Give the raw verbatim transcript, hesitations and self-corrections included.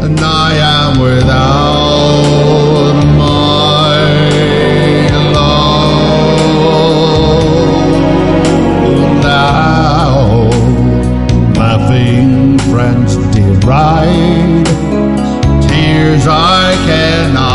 and I am without my love. Now laughing friends deride, tears I cannot